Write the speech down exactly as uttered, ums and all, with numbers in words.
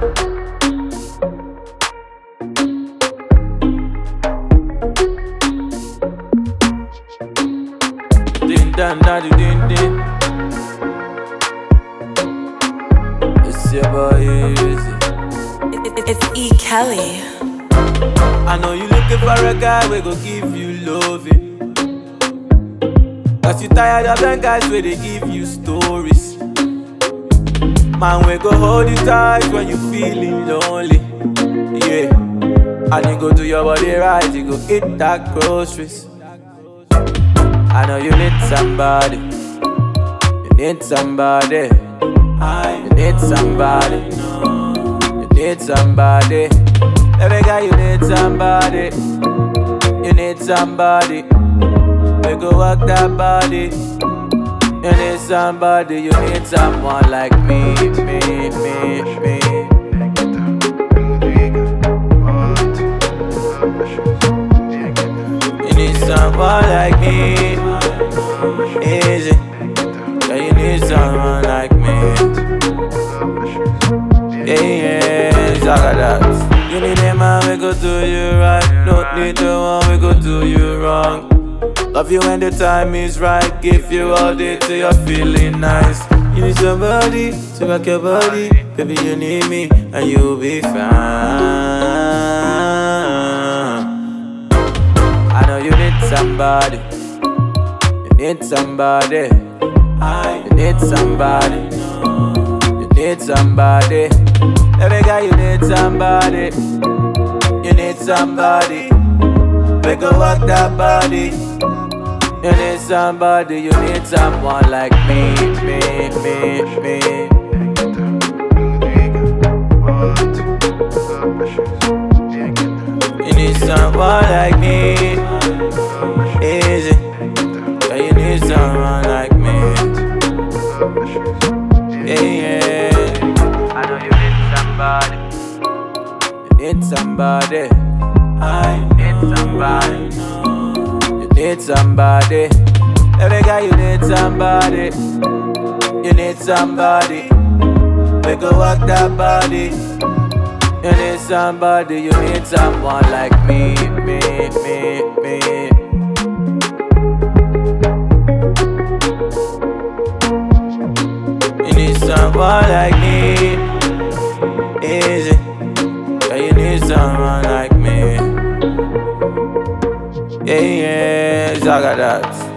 Din dan da do din din. It's your boy Easy. It's E. Kelly. I know you looking for a guy we go give you loving. Cause you tired of them guys where they give you stories. Man, we go hold you tight when you feeling lonely. Yeah, and you go do your body right, you go eat that groceries. I know you need somebody. You need somebody. You need somebody. You need somebody. Every guy you need somebody. You need somebody. We go work that body. You need somebody. You need someone like me, me, me, me. You need someone like me. Easy. Yeah, you need someone like me. Yeah, yeah, I got that. You need a man, we go do you right. Don't need the one, we go do you wrong. Love you when the time is right. Give you all day till you're feeling nice. You need somebody to rock your body. Baby, you need me and you'll be fine. I know you need somebody. You need somebody. You need somebody. You need somebody. Every guy you need somebody. You need somebody. We go work that body. You need somebody. You need someone like me, me, me, me. You need someone like me. Easy. Yeah, you need someone like me. Yeah, yeah. I know you need somebody. You need somebody. I need somebody. You need somebody. Every guy you need somebody. You need somebody. We go work that body. You need somebody. You need someone like me, me, me, me. You need someone like me. Easy. Yeah, you need someone like me. Yeah, yeah, I got that.